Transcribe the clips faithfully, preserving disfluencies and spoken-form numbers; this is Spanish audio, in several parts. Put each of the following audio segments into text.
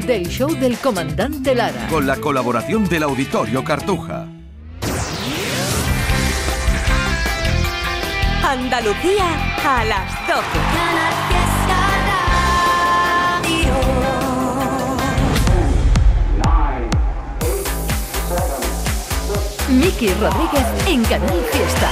del show del comandante Lara. Con la colaboración del Auditorio Cartuja. Andalucía a las doce. Miki Rodríguez en Canal Fiesta.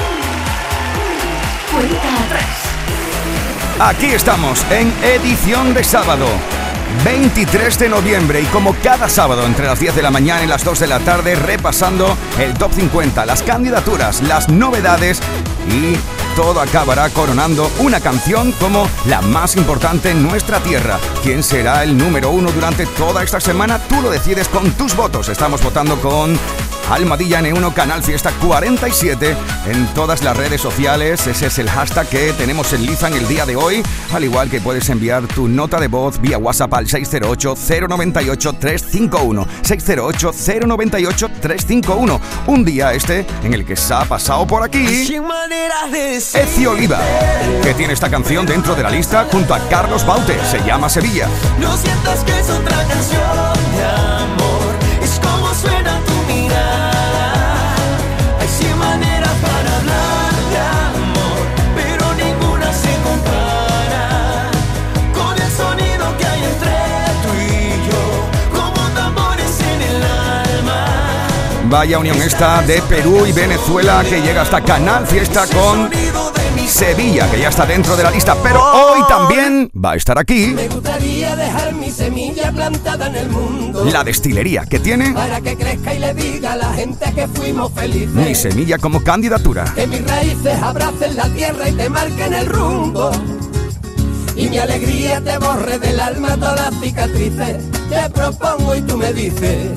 Cuenta atrás. Aquí estamos en edición de sábado, veintitrés de noviembre, y como cada sábado entre las diez de la mañana y las dos de la tarde, repasando el top cincuenta, las candidaturas, las novedades, y todo acabará coronando una canción como la más importante en nuestra tierra. ¿Quién será el número uno durante toda esta semana? Tú lo decides con tus votos. Estamos votando con Almohadilla N uno Canal Fiesta cuarenta y siete en todas las redes sociales. Ese es el hashtag que tenemos en liza en el día de hoy, al igual que puedes enviar tu nota de voz vía WhatsApp al seis cero ocho, cero nueve ocho, tres cinco uno, seis cero ocho, cero nueve ocho, tres cinco uno. Un día este en el que se ha pasado por aquí Ezio Oliva, que tiene esta canción dentro de la lista junto a Carlos Baute. Se llama Sevilla. No sientas que es otra canción de amor, es como suena tu mirada. Hay cien maneras para hablar de amor, pero ninguna se compara con el sonido que hay entre tú y yo, como tambores en el alma. Vaya unión esta de Perú y Venezuela que llega hasta Canal Fiesta con Sevilla, que ya está dentro de la lista, pero hoy también va a estar aquí Me gustaría dejar mi semilla plantada en el mundo, la destilería, que tiene para que crezca y le diga a la gente que fuimos felices. Mi Semilla como candidatura. Que mis raíces abracen la tierra y te marquen el rumbo, y mi alegría te borre del alma todas las cicatrices. Te propongo y tú me dices.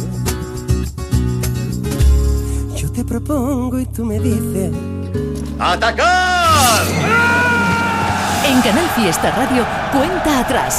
Yo te propongo y tú me dices. ¡Atacar! En Canal Fiesta Radio, cuenta atrás.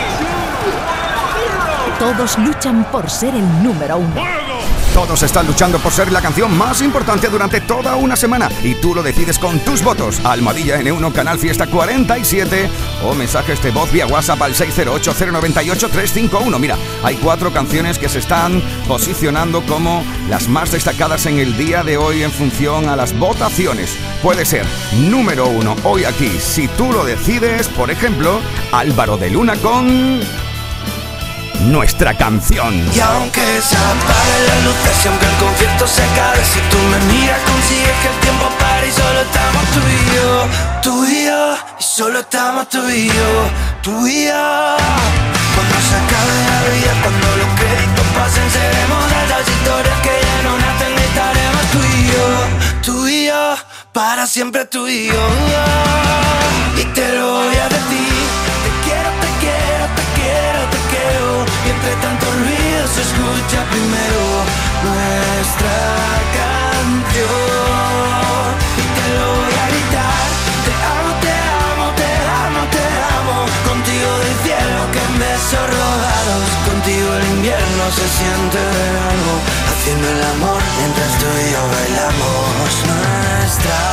Todos luchan por ser el número uno. Todos están luchando por ser la canción más importante durante toda una semana, y tú lo decides con tus votos. Almohadilla N uno Canal Fiesta cuarenta y siete o mensajes de voz vía WhatsApp al seis cero ocho, cero nueve ocho, tres cinco uno. Mira, hay cuatro canciones que se están posicionando como las más destacadas en el día de hoy en función a las votaciones. Puede ser número uno hoy aquí, si tú lo decides. Por ejemplo, Álvaro de Luna con Nuestra Canción. Y aunque se apague la luz, y aunque el concierto se acabe, si tú me miras consigues que el tiempo pare y solo estamos tú y yo, tú y yo, y solo estamos tú y yo, tú y yo. Cuando se acabe la vida, cuando los créditos pasen, seremos de esas historias que ya no nacen, estaremos tú y yo, tú y yo, para siempre tú y yo. Y te lo voy a decir, te quiero, te quiero, te quiero, te quiero. Y entre tanto ruido se escucha primero nuestra canción. Y te lo voy a gritar, te amo, te amo, te amo, te amo. Contigo del cielo que en besos rodados, contigo el invierno se siente verano, haciendo el amor mientras tú y yo bailamos nuestra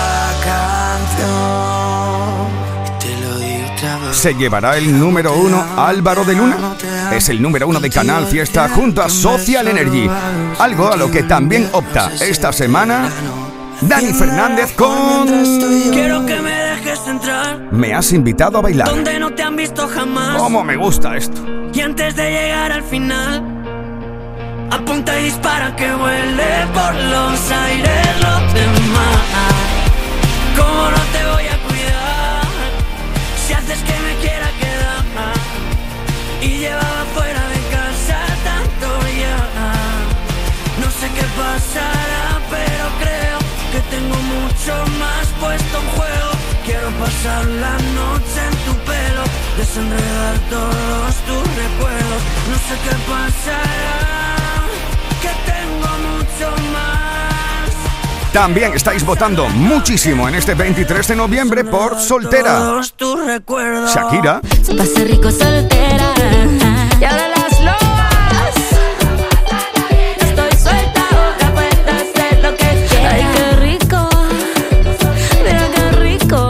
canción. Y te lo digo otra vez. ¿Se llevará el número uno Álvaro de Luna? Es el número uno de Canal Fiesta junto a Social Energy, algo a lo que también opta esta semana Dani Fernández con Quiero que me dejes entrar Me has invitado a bailar. donde no te han visto jamás. ¿Cómo me gusta esto? Y antes de llegar al final, apunta y dispara que vuele por los aires los demás. ¿Cómo no te voy a cuidar si haces que me quiera quedar? Y llevaba fuera de casa tanto ya. No sé qué pasará, pero creo que tengo mucho más puesto en juego. Quiero pasar la noche en tu pelo, desenredar todos tus recuerdos. No sé qué pasará, que tengo mucho más. También estáis votando muchísimo en este veintitrés de noviembre por Soltera. Todos tus recuerdos. Shakira. Se pasa rico soltera. Y ahora las lobas. Estoy suelta, ahora puedo hacer lo que quiera. Ay, qué rico. Mira qué rico.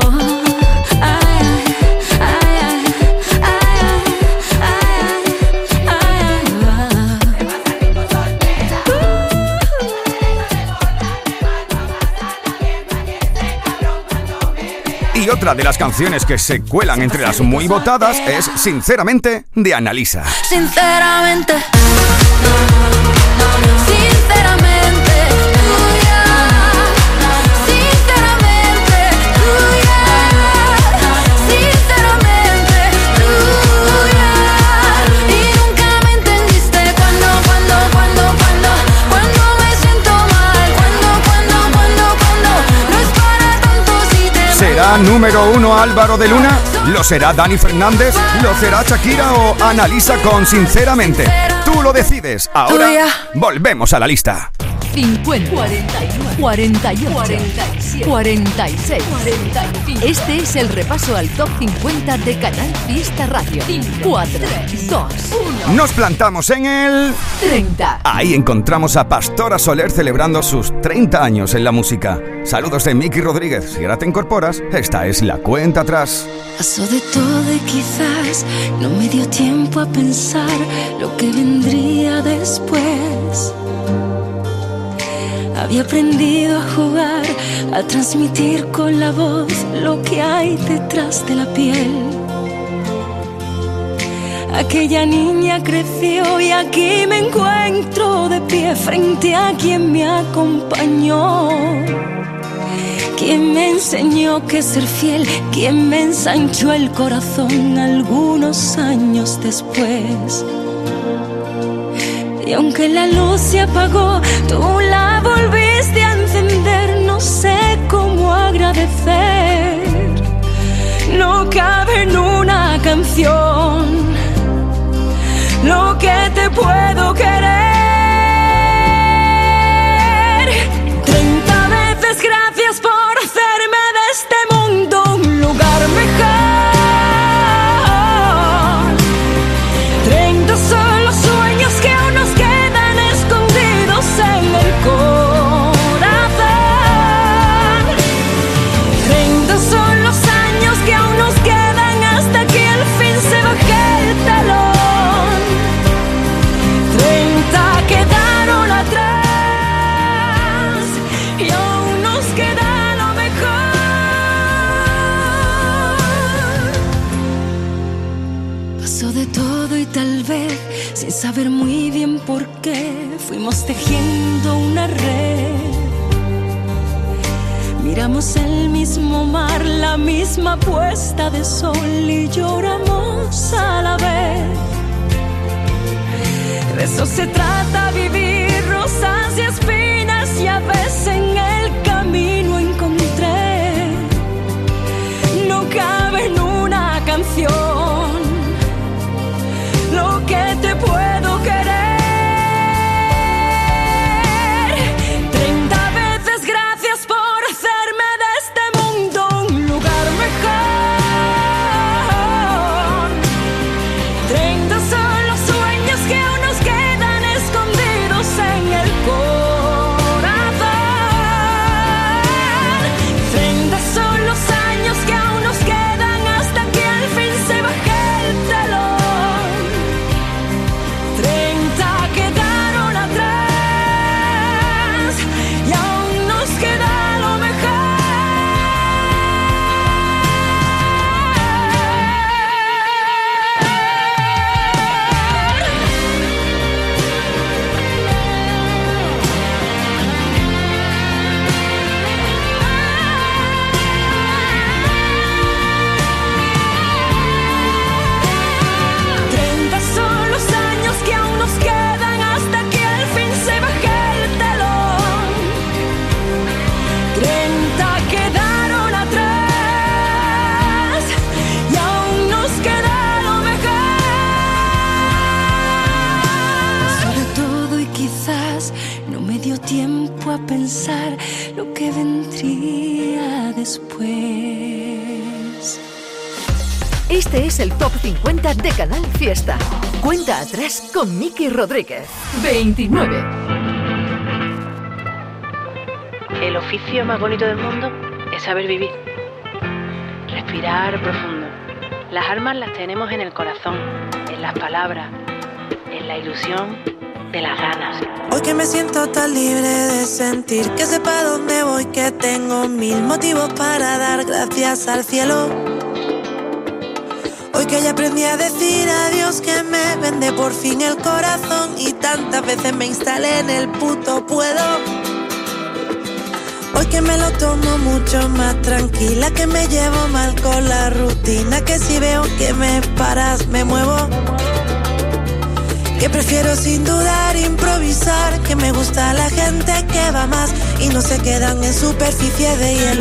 Ay, ay, ay, ay, ay, ay, ay, ay. Y otra de las canciones que se cuelan entre las muy votadas es Sinceramente de Annalisa. Sinceramente, sinceramente, tuya. Sinceramente, tuya. Sinceramente, tuya. Y nunca me entendiste cuando, cuando, cuando, cuando, cuando me siento mal, cuando, cuando, cuando, cuando no es para tanto si te ¿Será número uno Álvaro de Luna? ¿Lo será Dani Fernández? ¿Lo será Shakira o Annalisa con Sinceramente? Tú lo decides. Ahora volvemos a la lista. cincuenta, cuarenta y uno, cuarenta y ocho, cuarenta y seis, cuarenta y cinco. Este es el repaso al top cincuenta de Canal Fiesta Radio. cuatro, dos, uno. Nos plantamos en el treinta. Ahí encontramos a Pastora Soler celebrando sus treinta años en la música. Saludos de Miki Rodríguez. Si ahora te incorporas, esta es la cuenta atrás. Pasó de todo y quizás no me dio tiempo a pensar lo que vendría después. Había aprendido a jugar, a transmitir con la voz lo que hay detrás de la piel. Aquella niña creció y aquí me encuentro de pie frente a quien me acompañó. Quien me enseñó que ser fiel, quien me ensanchó el corazón algunos años después. Y aunque la luz se apagó, tú la volviste a encender. No sé cómo agradecer. No cabe en una canción lo que te puedo querer. Treinta veces gracias por hacerme de este mundo un lugar mejor. Treinta son los sueños que aún nos quedan escondidos en el corazón. Treinta son los años que aún nos quedan hasta que al fin se baje el telón. Treinta quedaron atrás y aún nos queda lo mejor. Pasó de todo y tal vez sin saber muy bien por qué fuimos tejiendo una red. Miramos el mismo mar, la misma puesta de sol y lloramos a la vez. De eso se trata vivir, rosas y espinas, y a veces en el camino encontré. No cabe en una canción lo que te puedo querer. Treinta veces gracias por hacerme de este mundo un lugar mejor. Treinta son los sueños que aún nos quedan escondidos en el corazón. Treinta son los años que aún nos quedan hasta que al fin se baje el telón. Treinta quedaron atrás y aún nos queda lo Treinta son los años que aún nos quedan hasta que al fin se baje el telón. Treinta quedaron atrás y aún nos queda lo mejor. Sobre todo y quizás no me dio tiempo a pensar lo que vendría después. Este es el top cincuenta de Canal Fiesta. Cuenta atrás con Miki Rodríguez. veintinueve. El oficio más bonito del mundo es saber vivir. Respirar profundo. Las armas las tenemos en el corazón, en las palabras, en la ilusión de las ganas. Hoy que me siento tan libre de sentir, que sepa dónde voy, que tengo mil motivos para dar gracias al cielo. Hoy que ya aprendí a decir adiós, que me vende por fin el corazón y tantas veces me instalé en el puto puedo. Hoy que me lo tomo mucho más tranquila, que me llevo mal con la rutina, que si veo que me paras me muevo. Que prefiero sin dudar improvisar, que me gusta la gente que va más y no se quedan en superficie de hielo.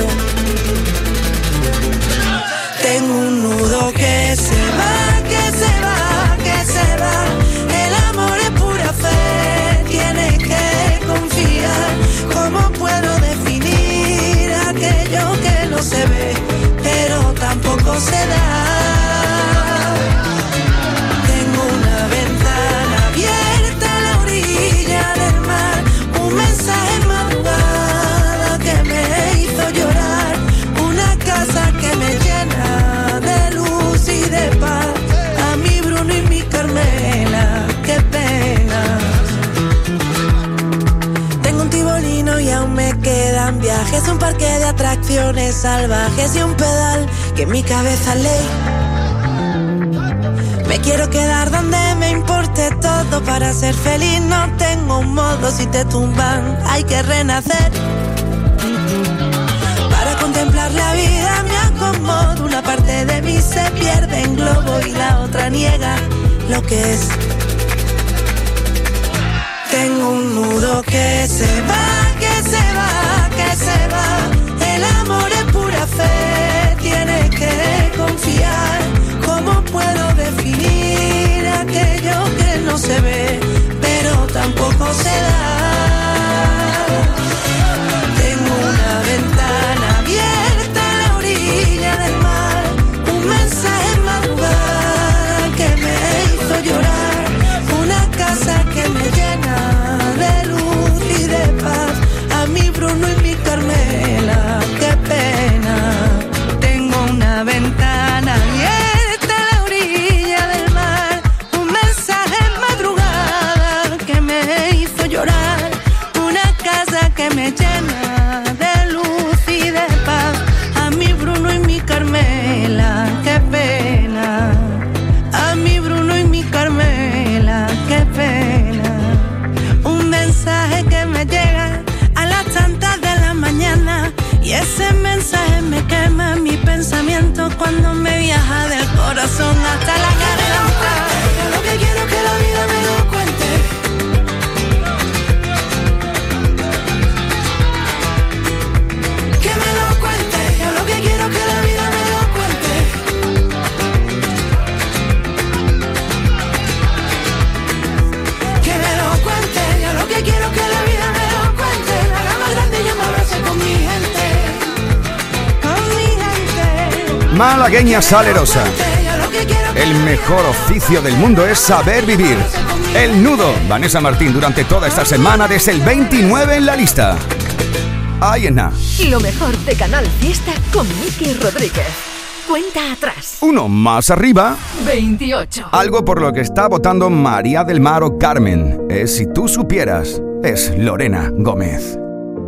Tengo un nudo que se va, que se va, que se va. El amor es pura fe, tienes que confiar. ¿Cómo puedo definir aquello que no se ve, pero tampoco se da? Tengo una ventana abierta a la orilla del mar, un mensaje madrugada que me hizo llorar, una casa que me llena de luz y de paz. A mi Bruno y mi Carmela, qué pena. Tengo un tibolino y aún me quedan viajes, un parque de atracciones salvajes y un pedal que en mi cabeza ley. Me quiero quedar donde me importe todo para ser feliz. No tengo un modo, si te tumban hay que renacer. Para contemplar la vida me acomodo, una parte de mí se pierde en globo y la otra niega lo que es. Tengo un nudo que se va, que se va, que se va. El amor es pura fe, tienes que confiar. ¿Cómo puedo definir aquello que no se ve, pero tampoco se da? Tengo una ventana abierta a la orilla del mar, un mensaje madrugada que me hizo llorar, una casa que me llena de luz y de paz. A mi Bruno y mi Carmela, qué pena. Tengo una ventana abierta a la orilla del mar, un mensaje madrugada que me hizo llorar, una casa que me llena de luz y de paz. A mi Bruno y mi Carmela, qué pena. A mi Bruno y mi Carmela, qué pena. Un mensaje que me llega a las tantas de la mañana y ese mensaje me quema mi pensamiento cuando me viaja del corazón hasta la garganta. Yo lo que quiero es que la vida me lo cuente, que me lo cuente. Yo lo que quiero es que la vida me lo cuente, que me lo cuente. Yo lo que quiero es que la vida me lo cuente. La haga más grande y yo me abrace con mi gente, con mi gente. Malagueña salerosa. El mejor oficio del mundo es saber vivir. El nudo, Vanessa Martín, durante toda esta semana desde el veintinueve en la lista. Ahí en nada. Lo mejor de Canal Fiesta con Miki Rodríguez. Cuenta atrás. Uno más arriba. veintiocho. Algo por lo que está votando María del Mar o Carmen. Es Si tú supieras. Es Lorena Gómez.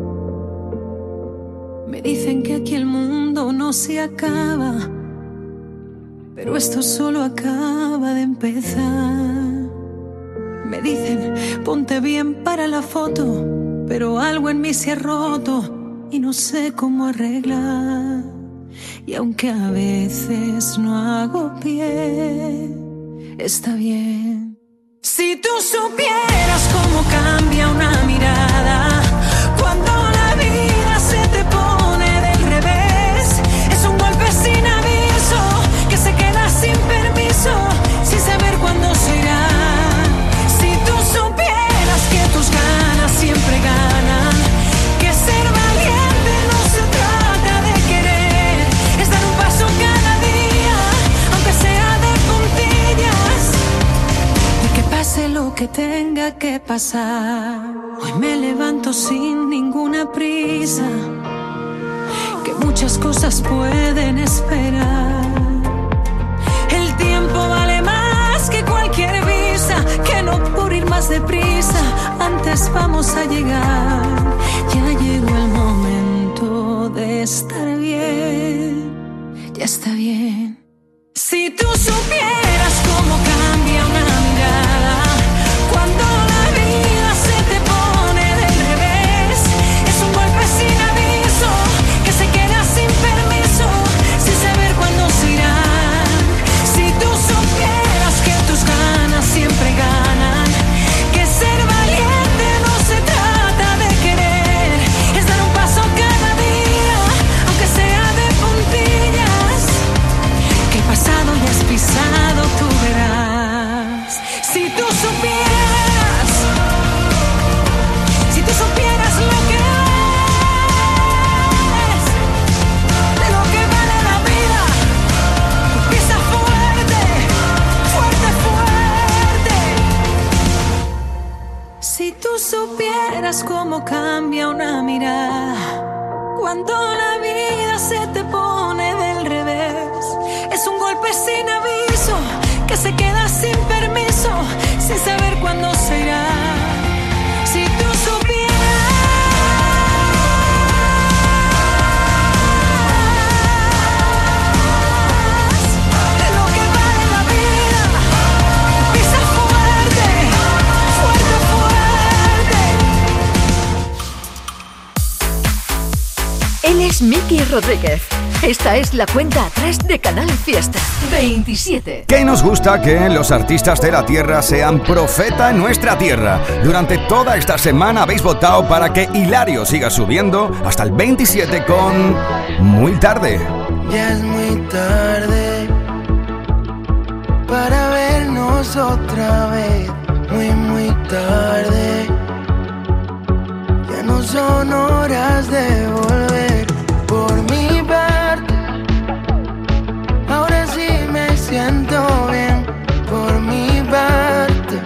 Me dicen que aquí el mundo no se acaba, pero esto solo acaba de empezar. Me dicen, ponte bien para la foto, pero algo en mí se ha roto y no sé cómo arreglar. Y aunque a veces no hago pie, está bien. Si tú supieras cómo cambia una mirada cuando la vida se te pone del revés, es un golpe sin aviso que se queda sin permiso, sin saber cuándo se irá. Si tú supieras que tus ganas siempre ganan, que ser valiente no se trata de querer, es dar un paso cada día, aunque sea de puntillas, y que pase lo que tenga que pasar. Hoy me levanto sin ninguna prisa, que muchas cosas pueden esperar. El tiempo vale más que cualquier visa, que no por ir más deprisa lejos vamos a llegar. Ya llegó el momento de estar bien. Ya está bien. Si tú supieras cómo cambia una mirada cuando la vida se te pone del revés. Es un golpe sin aviso que se queda sin permiso, sin saber cuándo se irá. Si tú supieras que tus ganas siempre ganan, que ser valiente no se trata de querer, es dar un paso cada día, aunque sea de puntillas, que el pasado ya has pisado, tú verás. Si tú supieras, si tú supieras lo que es, de lo que vale la vida, tú pisa fuerte, fuerte, fuerte. Si tú supieras cómo cambia una mirada cuando la vida se te pone del revés. Es un golpe sin aviso que se queda sin permiso, sin saber cuándo se irá. Si tú supieras de lo que vale la vida, pisa fuerte, fuerte, fuerte. Él es Miki Rodríguez. Esta es la cuenta atrás de Canal Fiesta. veintisiete. ¿Qué nos gusta que los artistas de la tierra sean profeta en nuestra tierra? Durante toda esta semana habéis votado para que Hilario siga subiendo hasta el veintisiete con Muy Tarde. Ya es muy tarde para vernos otra vez. Muy, muy tarde. Ya no son horas de volver. Por mi parte, ahora sí me siento bien. Por mi parte,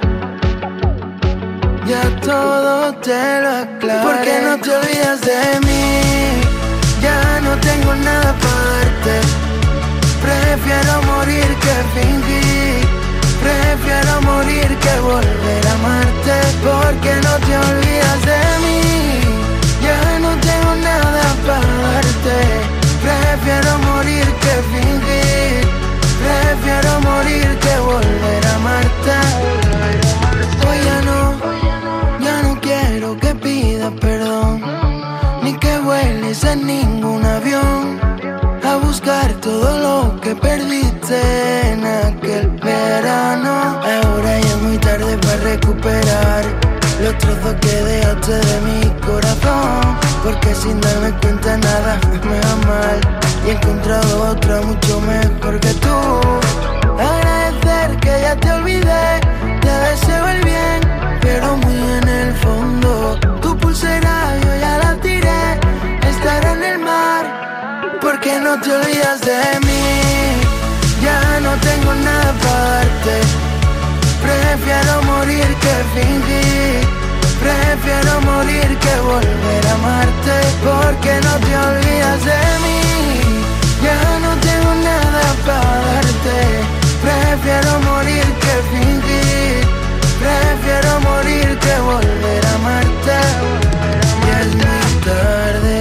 ya todo te lo aclaré. ¿Por qué no te olvidas de mí? Ya no tengo nada para darte. Prefiero morir que fingir. Prefiero morir que volver a amarte. ¿Por qué no te olvidas de mí? Ya no tengo nada para darte. Prefiero morir que fingir. Prefiero morir que volver a amarte. Hoy ya no, ya no quiero que pidas perdón, ni que vueles en ningún avión a buscar todo lo que perdiste en aquel verano. Ahora ya es muy tarde para recuperar los trozos que dejaste de mi corazón, porque sin darme cuenta nada me va mal y he encontrado otra mucho mejor que tú. Agradecer que ya te olvidé, te deseo el bien, pero muy en el fondo tu pulsera yo ya la tiré, estará en el mar. ¿Por qué no te olvidas de mí? Ya no tengo nada para darte. Prefiero morir que fingir. Prefiero morir que volver a amarte. ¿Por qué no te olvidas de mí? Ya no tengo nada para darte. Prefiero morir que fingir. Prefiero morir que volver a amarte. Ya es muy tarde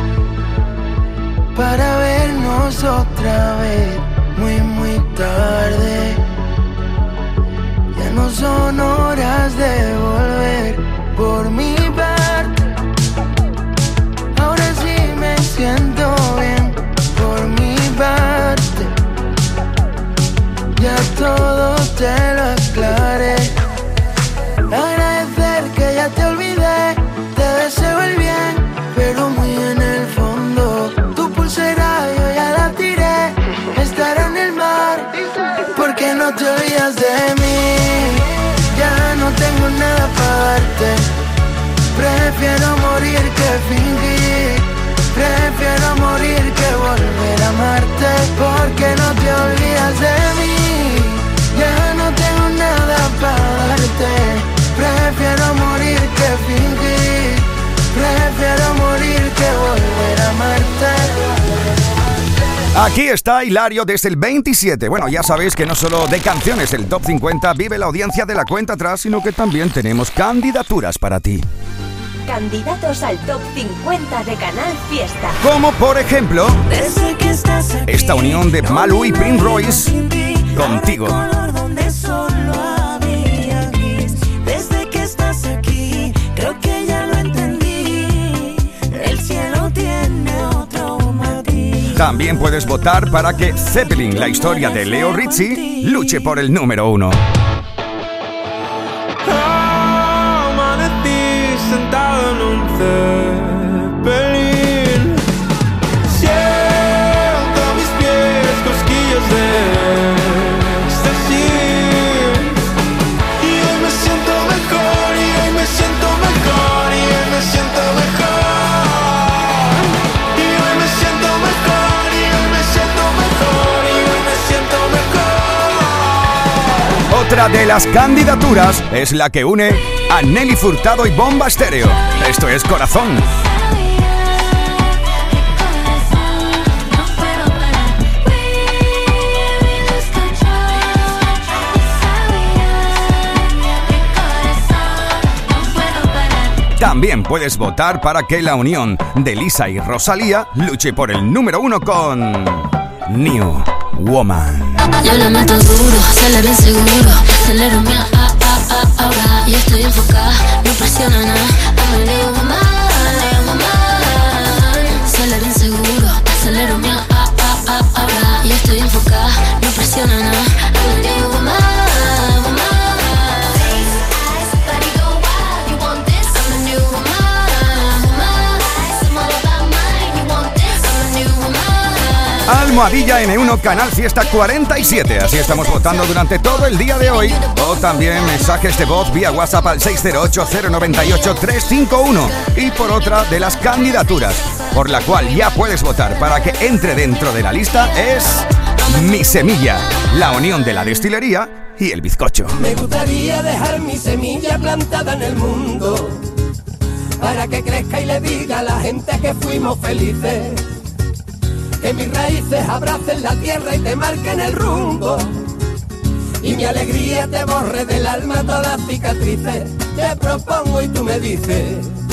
para vernos otra vez. Muy, muy tarde. Ya no son horas de volver. Por mi parte, ahora sí me siento bien. Por mi parte, ya todo te lo aclaré. Agradecer que ya te olvidé, te deseo el bien, pero muy en el fondo tu pulsera yo ya la tiré, estará en el mar. ¿Por qué no te olvidas de mí? Ya no tengo nada para darte. Prefiero morir que fingir. Prefiero morir que volver a amarte. ¿Por qué no te olvidas de mí? Ya no tengo nada para darte. Prefiero morir que fingir. Prefiero morir que volver a amarte. Aquí está Hilario desde el veintisiete. Bueno, ya sabéis que no solo de canciones el Top cincuenta vive la audiencia de la cuenta atrás, sino que también tenemos candidaturas para ti. Candidatos al Top cincuenta de Canal Fiesta. Como por ejemplo, esta unión de Malú y Prince Royce, Contigo. Desde que estás aquí, creo que ya lo entendí. El cielo tiene otro matiz. También puedes votar para que Zeppelin, la historia de Leo Rizzi, luche por el número uno. Amanecí sentado en un Zeppelin. Siento a mis pies cosquillas de éxtasis. Y hoy me siento mejor, y hoy me siento mejor, y hoy me siento mejor. Y hoy me siento mejor, y hoy me siento mejor, y hoy me siento mejor. Otra de las candidaturas es la que une a Nelly Furtado y Bomba Estéreo. Esto es Corazón. También puedes votar para que la unión de Lisa y Rosalía luche por el número uno con New Woman. Yo le meto duro, sale bien seguro. Acelero mi a, a, a, ahora. Y estoy enfocada, no presiona nada. I'm a new woman, new woman. Sale bien seguro, acelero mi a, a, a, ahora. Y estoy enfocada, no presiona nada. I'm a new woman, woman. Eyes, body go wild, you want this? I'm a new woman, woman. I'm all about mine, you want this? I'm a new woman. Almohadilla N uno Canal Fiesta cuarenta y siete. Así estamos votando durante todo el día de hoy. O también mensajes de voz vía WhatsApp al seis cero ocho, cero nueve ocho, tres cinco uno. Y por otra de las candidaturas por la cual ya puedes votar para que entre dentro de la lista es Mi Semilla, la unión de la destilería y el bizcocho. Me gustaría dejar mi semilla plantada en el mundo para que crezca y le diga a la gente que fuimos felices. Que mis raíces abracen la tierra y te marquen el rumbo. Y mi alegría te borre del alma todas las cicatrices. Te propongo y tú me dices.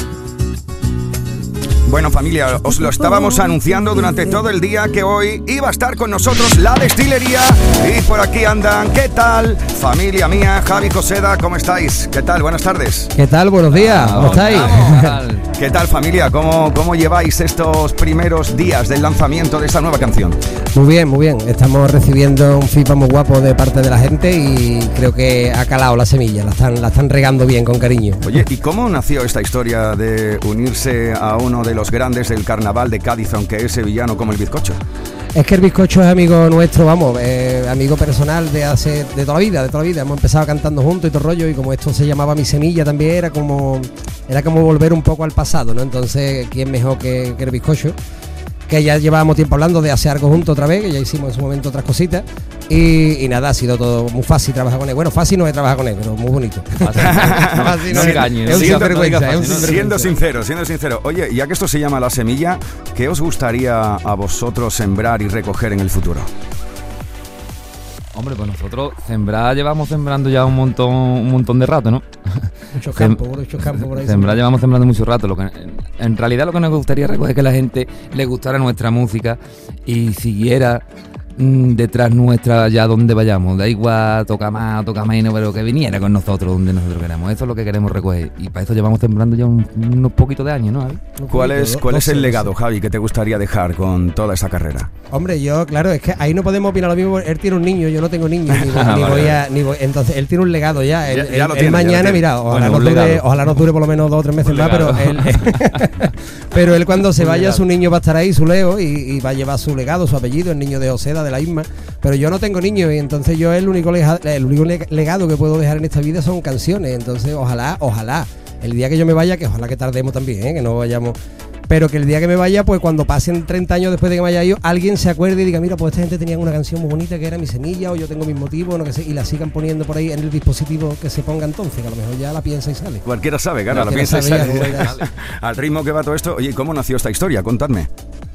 Bueno, familia, os lo estábamos anunciando durante todo el día que hoy iba a estar con nosotros la destilería. Y por aquí andan, ¿qué tal? Familia mía, Javi Coseda, ¿cómo estáis? ¿Qué tal? Buenas tardes. ¿Qué tal? Buenos días, ¿cómo estáis? ¿Qué tal, familia? ¿Cómo, cómo lleváis estos primeros días del lanzamiento de esta nueva canción? Muy bien, muy bien. Estamos recibiendo un feedback muy guapo de parte de la gente y creo que ha calado la semilla, la están, la están regando bien, con cariño. Oye, ¿y cómo nació esta historia de unirse a uno de los grandes del carnaval de Cádiz, aunque es sevillano como el bizcocho? Es que el bizcocho es amigo nuestro, vamos, eh, amigo personal de hace de toda la vida, de toda la vida. Hemos empezado cantando juntos y todo rollo, y como esto se llamaba Mi Semilla también, era como era como volver un poco al pasado, ¿no? Entonces, ¿quién mejor que, que el bizcocho? Que ya llevábamos tiempo hablando de hacer algo juntos otra vez, que ya hicimos en su momento otras cositas. Y, y nada, ha sido todo muy fácil trabajar con él. Bueno, fácil no es trabajar con él, pero muy bonito. Fácil no engañes. Es un sinvergüenza, es un sinvergüenza. Siendo sincero, siendo sincero. Oye, ya que esto se llama La Semilla, ¿qué os gustaría a vosotros sembrar y recoger en el futuro? Hombre, pues nosotros sembrar llevamos sembrando ya un montón un montón de rato, ¿no? Muchos campos, muchos campos por ahí. Sembrar llevamos sembrando mucho rato. Lo que, en realidad lo que nos gustaría recoger es que la gente le gustara nuestra música y siguiera mmm, detrás nuestra allá donde vayamos. Da igual, toca más, toca menos, pero que viniera con nosotros donde nosotros queramos. Eso es lo que queremos recoger. Y para eso llevamos sembrando ya un, unos poquitos de años, ¿no, Javi? ¿Cuál es, cuál es el legado, Javi, que te gustaría dejar con toda esa carrera? Hombre, yo, claro, es que ahí no podemos opinar lo mismo. Él tiene un niño, yo no tengo niño, ni, voy, ni voy a... Ni voy, entonces, él tiene un legado ya. Él, ya, ya él, tiene, él mañana, mira, ojalá, bueno, nos dure, ojalá nos dure por lo menos dos o tres meses más, pero él, pero él cuando se vaya, legado. Su niño va a estar ahí, su Leo, y, y va a llevar su legado, su apellido, el niño de Oseda, de la Isma. Pero yo no tengo niños, y entonces yo el único, lega, el único legado que puedo dejar en esta vida son canciones. Entonces, ojalá, ojalá, el día que yo me vaya, que ojalá que tardemos también, ¿eh? Que no vayamos... Pero que el día que me vaya, pues cuando pasen treinta años después de que me haya ido, alguien se acuerde y diga, mira, pues esta gente tenía una canción muy bonita que era Mi Semilla, o yo tengo mis motivos, no que sé, y la sigan poniendo por ahí en el dispositivo que se ponga entonces, que a lo mejor ya la piensa y sale. Cualquiera sabe, gana, la piensa y sale. Al ritmo que va todo esto. Oye, ¿cómo nació esta historia? Contadme.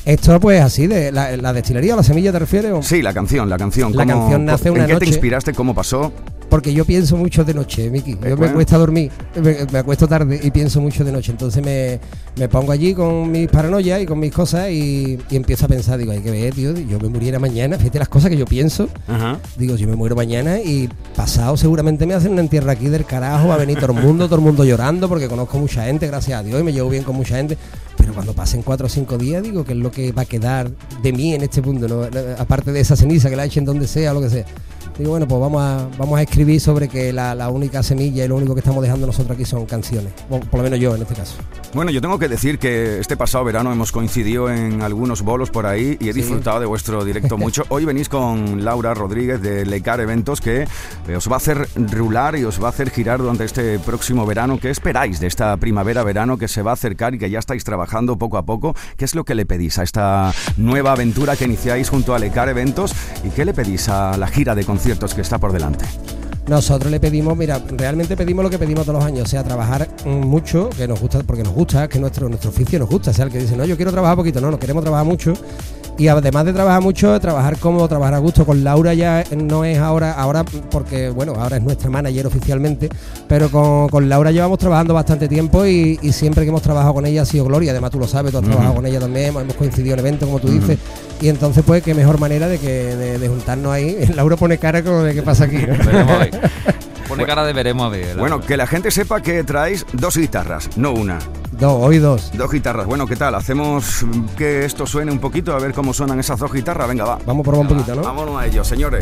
Esto pues así, de la, la destilería, la semilla, ¿te refieres? O? Sí, la canción, la canción. La ¿Cómo, canción nace una ¿En qué noche? te inspiraste? ¿Cómo pasó? Porque yo pienso mucho de noche, Miki. Yo bueno. me cuesta dormir, me, me acuesto tarde y pienso mucho de noche. Entonces me, me pongo allí con mis paranoias y con mis cosas y, y empiezo a pensar, digo, hay que ver, tío, yo me muriera mañana. Fíjate las cosas que yo pienso. Ajá. Digo, yo me muero mañana y pasado seguramente me hacen un entierro aquí del carajo, va a venir todo el mundo, todo el mundo llorando porque conozco mucha gente, gracias a Dios, y me llevo bien con mucha gente. Pero cuando pasen cuatro o cinco días, digo, ¿qué es lo que va a quedar de mí en este mundo, ¿no? Aparte de esa ceniza que la echen donde sea o lo que sea. Digo, bueno, pues vamos a, vamos a escribir sobre que la, la única semilla y lo único que estamos dejando nosotros aquí son canciones. Por, por lo menos yo, en este caso. Bueno, yo tengo que decir que este pasado verano hemos coincidido en algunos bolos por ahí y he sí. disfrutado de vuestro directo mucho. Hoy venís con Laura Rodríguez de Lecar Eventos, que os va a hacer rular y os va a hacer girar durante este próximo verano. ¿Qué esperáis de esta primavera-verano que se va a acercar y que ya estáis trabajando poco a poco? ¿Qué es lo que le pedís a esta nueva aventura que iniciáis junto a Lecar Eventos? ¿Y qué le pedís a la gira de conciertos que está por delante? Nosotros le pedimos, mira, realmente pedimos lo que pedimos todos los años, o sea, trabajar mucho, que nos gusta, porque nos gusta, que nuestro, nuestro oficio nos gusta, o sea, el que dice, no, yo quiero trabajar poquito, no, no queremos trabajar mucho. Y además de trabajar mucho, trabajar cómodo, trabajar a gusto. Con Laura ya no es ahora, ahora porque, bueno, ahora es nuestra manager oficialmente, pero con, con Laura llevamos trabajando bastante tiempo y, y siempre que hemos trabajado con ella ha sido gloria. Además tú lo sabes, tú has uh-huh. trabajado con ella también, hemos, hemos coincidido en eventos, como tú uh-huh. dices. Y entonces, pues, qué mejor manera de que de, de juntarnos ahí. Laura pone cara como de qué pasa aquí, ¿no? Veremos a ver. Pone cara de veremos a ver. Laura. Bueno, que la gente sepa que traéis dos guitarras, no una. Dos, hoy dos. Dos guitarras. Bueno, ¿qué tal? Hacemos que esto suene un poquito, a ver cómo suenan esas dos guitarras. Venga, va. Vamos a probar un poquito, ¿no? Vámonos a ello, señores.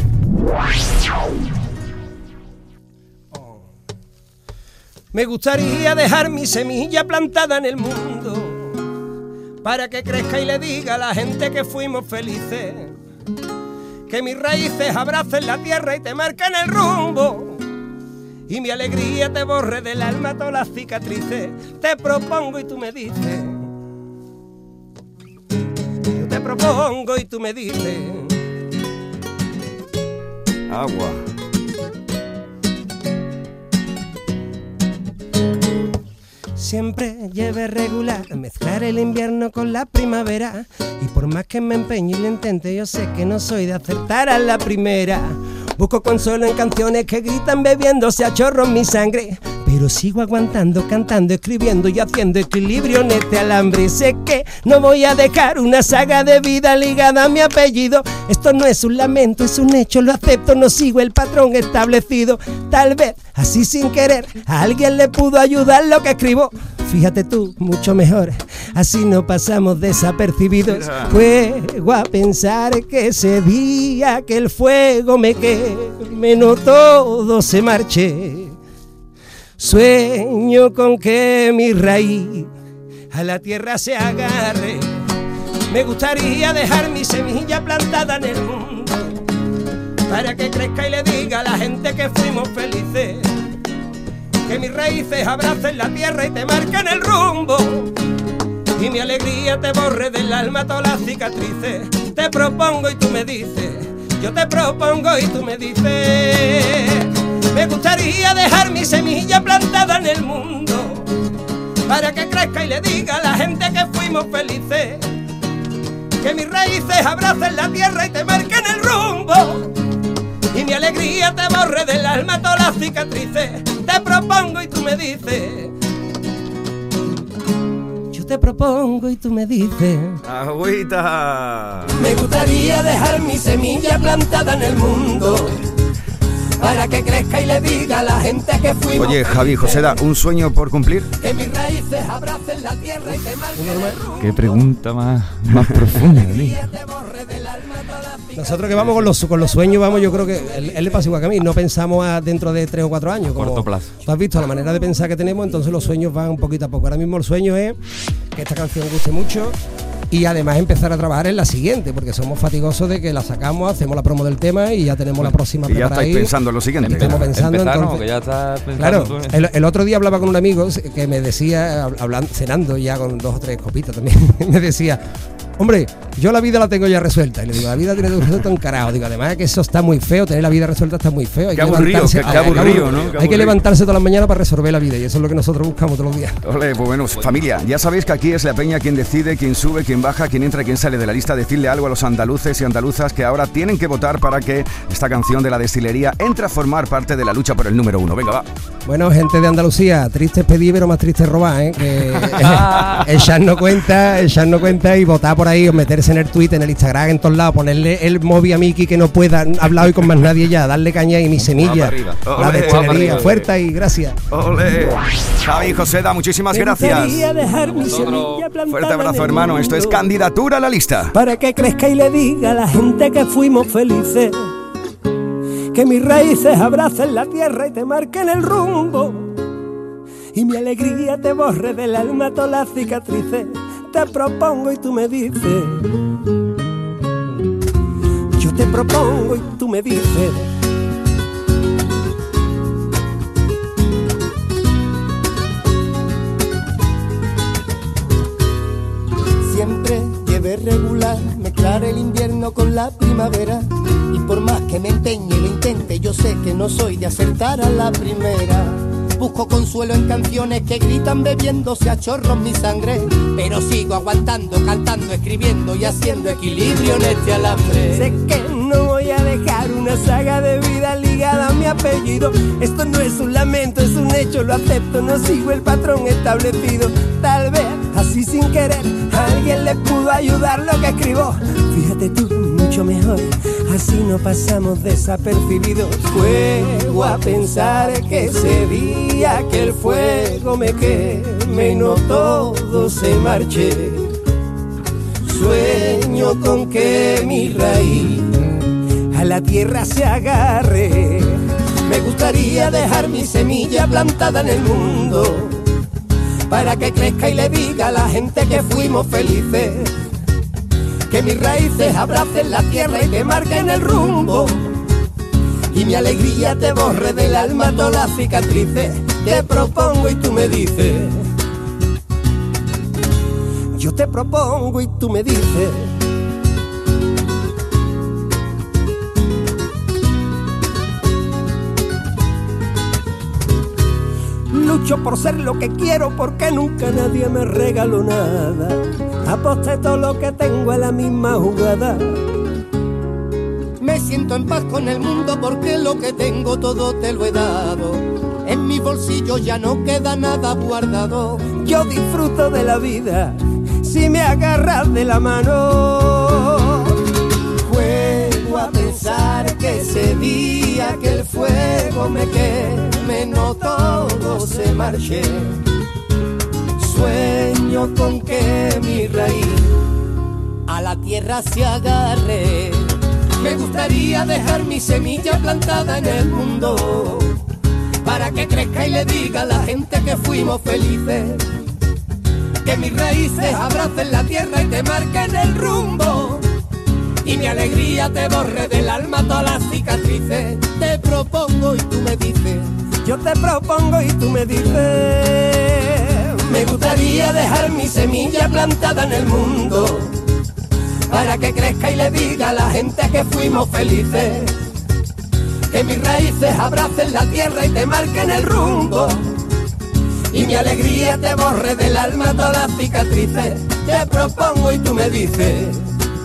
Me gustaría dejar mi semilla plantada en el mundo para que crezca y le diga a la gente que fuimos felices, que mis raíces abracen la tierra y te marcan el rumbo. Y mi alegría te borre del alma todas las cicatrices. Te propongo y tú me dices. Yo te propongo y tú me dices. Agua. Siempre lleve regular mezclar el invierno con la primavera. Y por más que me empeñe y lo intente, yo sé que no soy de acertar a la primera. Busco consuelo en canciones que gritan bebiéndose a chorros mi sangre, pero sigo aguantando, cantando, escribiendo y haciendo equilibrio en este alambre. Sé que no voy a dejar una saga de vida ligada a mi apellido. Esto no es un lamento, es un hecho, lo acepto, no sigo el patrón establecido. Tal vez, así sin querer, a alguien le pudo ayudar lo que escribo. Fíjate tú, mucho mejor, así no pasamos desapercibidos. Juego a pensar que ese día que el fuego me queme, no todo se marche. Sueño con que mi raíz a la tierra se agarre. Me gustaría dejar mi semilla plantada en el mundo para que crezca y le diga a la gente que fuimos felices, que mis raíces abracen la tierra y te marcan el rumbo. Y mi alegría te borre del alma todas las cicatrices. Te propongo y tú me dices. Yo te propongo y tú me dices. Me gustaría dejar mi semilla plantada en el mundo para que crezca y le diga a la gente que fuimos felices, que mis raíces abracen la tierra y te marquen el rumbo. Y mi alegría te borre del alma todas las cicatrices. Te propongo y tú me dices. Yo te propongo y tú me dices. ¡Agüita! Me gustaría dejar mi semilla plantada en el mundo para que crezca y le diga a la gente que fuimos. Oye, Javi, Joseda, ¿un sueño por cumplir? Que mis raíces abracen la tierra y te marquen el rumbo. Qué pregunta más, más profunda, ¿sí? Nosotros que vamos con los, con los sueños, vamos, yo creo que él, él le pasa igual que a mí, no pensamos a dentro de tres o cuatro años. Como corto plazo. Tú has visto la manera de pensar que tenemos, entonces los sueños van un poquito a poco. Ahora mismo el sueño es que esta canción guste mucho y además empezar a trabajar en la siguiente, porque somos fatigosos de que la sacamos, hacemos la promo del tema y ya tenemos la próxima y ya preparada. estáis pensando en lo siguiente. Estamos pensando Empezar, entonces, no, que ya estás pensando claro, tú, ¿eh? el, el otro día hablaba con un amigo que me decía, hablando, cenando ya con dos o tres copitas también, me decía, hombre, yo la vida la tengo ya resuelta. Y le digo, la vida tiene resuelta un carajo. Digo, además que eso está muy feo, tener la vida resuelta está muy feo. Hay qué que aburrido, levantarse, qué, qué aburrido, ¿no? Qué hay aburrido. que levantarse todas las mañanas para resolver la vida y eso es lo que nosotros buscamos todos los días. Ole, pues bueno, familia, ya sabéis que aquí es la peña quien decide, quien sube, quien baja, quién entra y quién sale de la lista. Decirle algo a los andaluces y andaluzas que ahora tienen que votar para que esta canción de La Destilería entre a formar parte de la lucha por el número uno. Venga, va. Bueno, gente de Andalucía, triste es pedir, pero más triste es robar, ¿eh? Que echarnos cuenta, echarnos cuenta y votar por ahí, o meterse en el Twitter, en el Instagram, en todos lados, ponerle el móvil a Miki que no pueda hablar hoy con más nadie ya, darle caña y mi semilla. La Destilería, fuerte y gracias. Ole. Javi Joseda, muchísimas gracias. Fuerte abrazo, hermano. Esto es Candidatura a la Lista. Para que crezca y le diga a la gente que fuimos felices, que mis raíces abracen la tierra y te marquen el rumbo, y mi alegría te borre del alma todas las cicatrices. Te propongo y tú me dices, yo te propongo y tú me dices. Siempre llevé regular mezclar el invierno con la primavera, y por más que me empeñe y lo intente, yo sé que no soy de acertar a la primera. Busco consuelo en canciones que gritan bebiéndose a chorros mi sangre, pero sigo aguantando, cantando, escribiendo y haciendo equilibrio en este alambre. Sé que no voy a dejar una saga de vida ligada a mi apellido. Esto no es un lamento, es un hecho, lo acepto, no sigo el patrón establecido. Tal vez, así sin querer, a alguien le pudo ayudar lo que escribo. Fíjate tú, mucho mejor, así no pasamos desapercibidos. Juego a pensar que ese día que el fuego me queme y no todo se marche. Sueño con que mi raíz a la tierra se agarre. Me gustaría dejar mi semilla plantada en el mundo, para que crezca y le diga a la gente que fuimos felices, que mis raíces abracen la tierra y te marquen el rumbo, y mi alegría te borre del alma todas las cicatrices. Te propongo y tú me dices, yo te propongo y tú me dices. Lucho por ser lo que quiero porque nunca nadie me regaló nada. Aposté todo lo que tengo a la misma jugada. Me siento en paz con el mundo porque lo que tengo todo te lo he dado. En mi bolsillo ya no queda nada guardado. Yo disfruto de la vida si me agarras de la mano. Juego a pensar que ese día que el fuego me queme no todo se marche. Sueño con que mi raíz a la tierra se agarre. Me gustaría dejar mi semilla plantada en el mundo, para que crezca y le diga a la gente que fuimos felices, que mis raíces abracen la tierra y te marquen el rumbo, y mi alegría te borre del alma todas las cicatrices. Te propongo y tú me dices, yo te propongo y tú me dices. Me gustaría dejar mi semilla plantada en el mundo, para que crezca y le diga a la gente que fuimos felices, que mis raíces abracen la tierra y te marquen el rumbo, y mi alegría te borre del alma todas las cicatrices. Te propongo y tú me dices,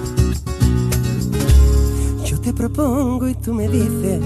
yo te propongo y tú me dices.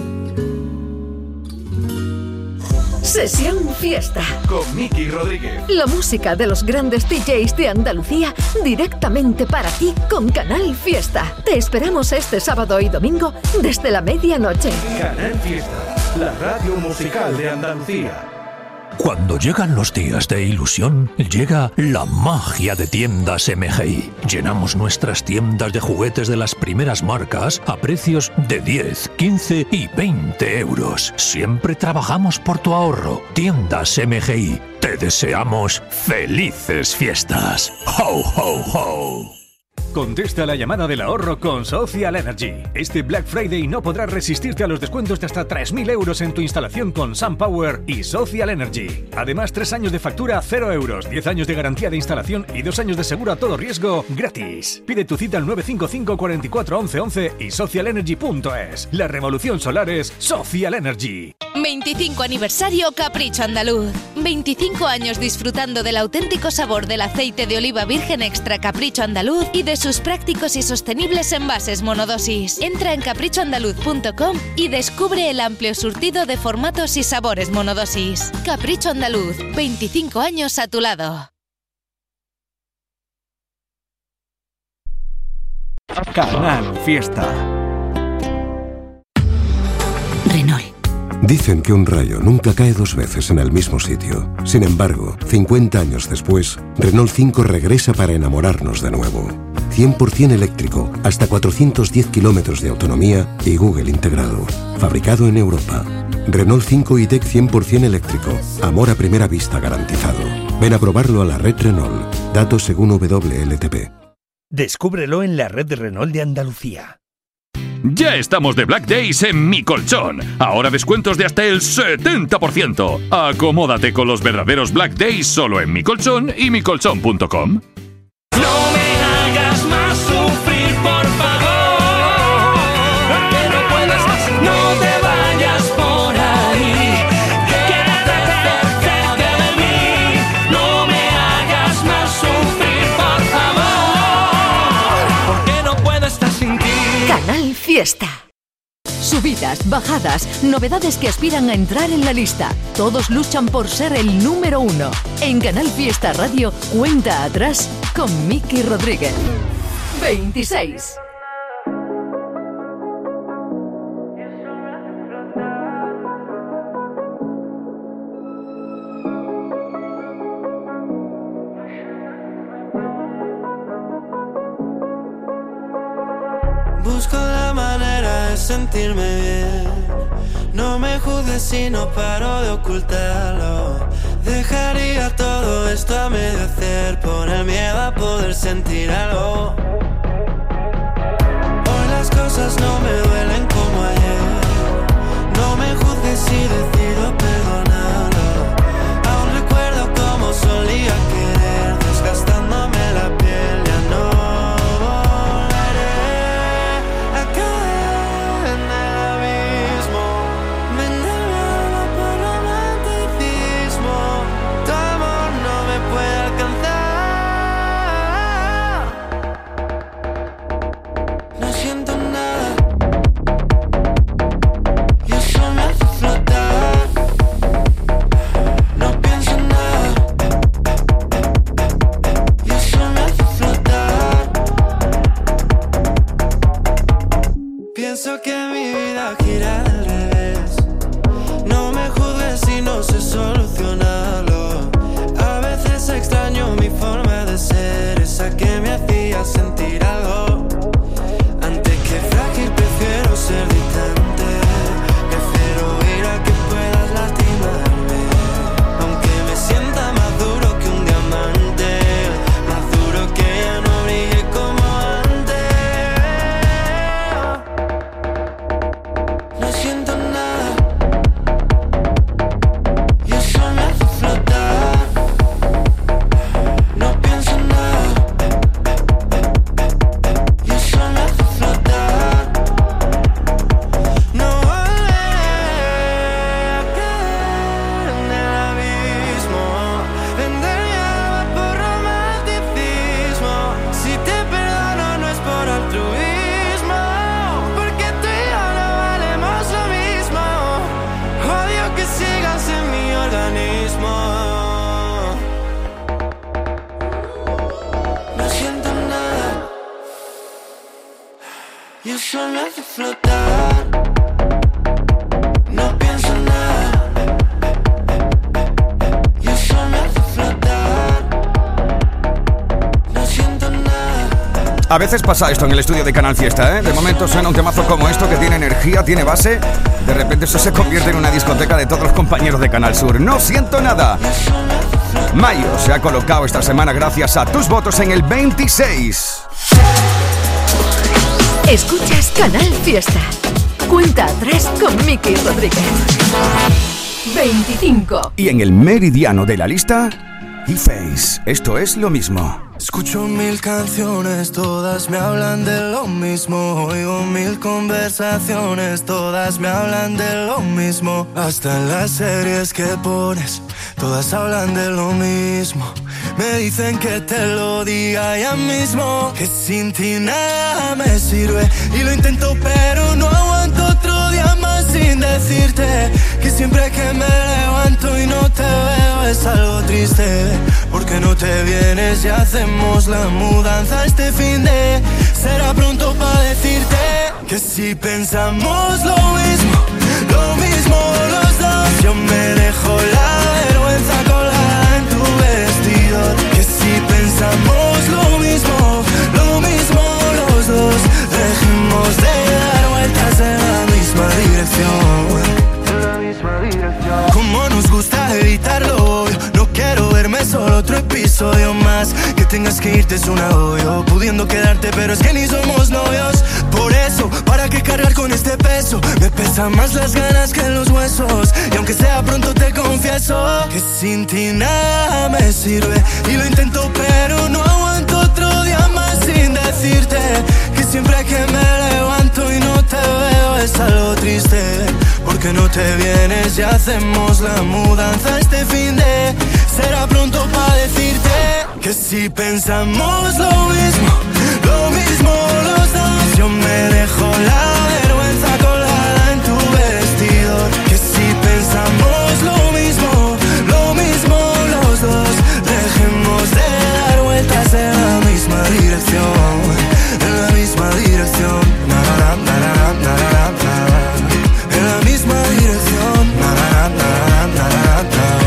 Sesión Fiesta con Miki Rodríguez. La música de los grandes D Js de Andalucía directamente para ti con Canal Fiesta. Te esperamos este sábado y domingo desde la medianoche. Canal Fiesta, la radio musical de Andalucía. Cuando llegan los días de ilusión, llega la magia de Tiendas M G I. Llenamos nuestras tiendas de juguetes de las primeras marcas a precios de diez, quince y veinte euros. Siempre trabajamos por tu ahorro. Tiendas M G I. Te deseamos felices fiestas. ¡Ho, ho, ho! Contesta la llamada del ahorro con Social Energy. Este Black Friday no podrás resistirte a los descuentos de hasta tres mil euros en tu instalación con SunPower y Social Energy. Además, tres años de factura cero euros, diez años de garantía de instalación y dos años de seguro a todo riesgo gratis. Pide tu cita al nueve cinco cinco, cuatro cuatro, once once y social energy punto es. La revolución solar es Social Energy. veinticinco aniversario Capricho Andaluz. veinticinco años disfrutando del auténtico sabor del aceite de oliva virgen extra Capricho Andaluz y de sus prácticos y sostenibles envases monodosis. Entra en capricho andaluz punto com y descubre el amplio surtido de formatos y sabores monodosis. Capricho Andaluz, veinticinco años a tu lado. Canal Fiesta. Renault. Dicen que un rayo nunca cae dos veces en el mismo sitio. Sin embargo, cincuenta años después, Renault cinco regresa para enamorarnos de nuevo. cien por ciento eléctrico, hasta cuatrocientos diez kilómetros de autonomía y Google integrado. Fabricado en Europa. Renault cinco E-Tech cien por ciento eléctrico. Amor a primera vista garantizado. Ven a probarlo a la red Renault. Datos según W L T P. Descúbrelo en la red Renault de Andalucía. Ya estamos de Black Days en Mi Colchón. Ahora descuentos de hasta el setenta por ciento. Acomódate con los verdaderos Black Days solo en Mi Colchón y mi colchón punto com. No me hagas más sufrir, por favor. Que no puedes más, no te vayas por ahí. Quédate cerca de mí. No me hagas más sufrir, por favor. Porque no puedo estar sin ti. Canal Fiesta. Subidas, bajadas, novedades que aspiran a entrar en la lista. Todos luchan por ser el número uno. En Canal Fiesta Radio, cuenta atrás con Miki Rodríguez. veintiséis. Busco la manera de sentirme bien. No me juzgues si no paro de ocultarlo. Dejaría todo esto a medio hacer por el miedo a poder sentir algo. Hoy las cosas no me duelen como ayer. No me juzgues si decido perdonarlo. Aún recuerdo cómo solía querer, desgastándome la piel. Ya no que mi vida gira al revés. No me juzgues si no sé solucionarlo. A veces extraño mi forma de ser, esa que me hacía sentir algo. Antes que frágil prefiero ser distante. Prefiero ir a que puedas lastimarme. Aunque me sienta más duro que un diamante, más duro que ya no brille como antes. No siento nada, y eso me hace flotar. No pienso en nada, y eso me hace flotar. No volveré a caer en el abismo. Vender mi alma por romanticismo. Si te perdono no es por altruismo, porque tú y yo no valemos lo mismo. Odio que sigas en mi organismo. No siento nada, y eso me hace flotar. No pienso en nada, y eso me hace flotar. No siento nada. A veces pasa esto en el estudio de Canal Fiesta, ¿eh? De momento suena un temazo como esto que tiene energía, tiene base. De repente eso se convierte en una discoteca de todos los compañeros de Canal Sur. No siento nada. Mayo se ha colocado esta semana gracias a tus votos en el veintiséis. Escuchas Canal Fiesta. Cuenta atrás con Miki Rodríguez. veinticinco. Y en el meridiano de la lista, E-Face. Esto es lo mismo. Escucho mil canciones, todas me hablan de lo mismo. Oigo mil conversaciones, todas me hablan de lo mismo. Hasta en las series que pones, todas hablan de lo mismo. Me dicen que te lo diga ya mismo, que sin ti nada me sirve. Y lo intento pero no aguanto otro día más sin decirte que siempre que me levanto y no te veo es algo triste. Porque no te vienes y hacemos la mudanza este fin de. Será pronto para decirte que si pensamos lo mismo, lo mismo los dos. Yo me dejo la vergüenza colgada en tu vestido. Que si pensamos lo mismo, lo mismo los dos. Dejemos de dar vueltas en la misma dirección. En la misma dirección. Como nos gusta evitarlo, no quiero verme solo otro episodio más. Que tengas que irte es un agobio, pudiendo quedarte pero es que ni somos novios. Por eso, ¿para qué cargar con este peso? Me pesan más las ganas que los huesos. Y aunque sea pronto te confieso que sin ti nada me sirve. Y lo intento pero no aguanto otro día más sin decirte que siempre que me levanto y no te veo es algo triste. Porque no te vienes y hacemos la mudanza este fin de. Será pronto para decirte que si pensamos lo mismo, lo mismo los dos. Yo me dejo la vergüenza colgada en tu vestido. Que si pensamos lo mismo, lo mismo los dos. Dejemos de dar vueltas en la misma dirección. En la misma dirección. Na, na, na, na, na, na, na. En la misma dirección. Na, na, na, na, na,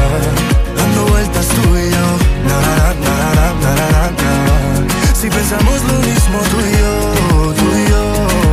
na. Dando vueltas tú y yo. Na, na, na, na, na, na, na. Si pensamos lo mismo tú y yo, tú y yo.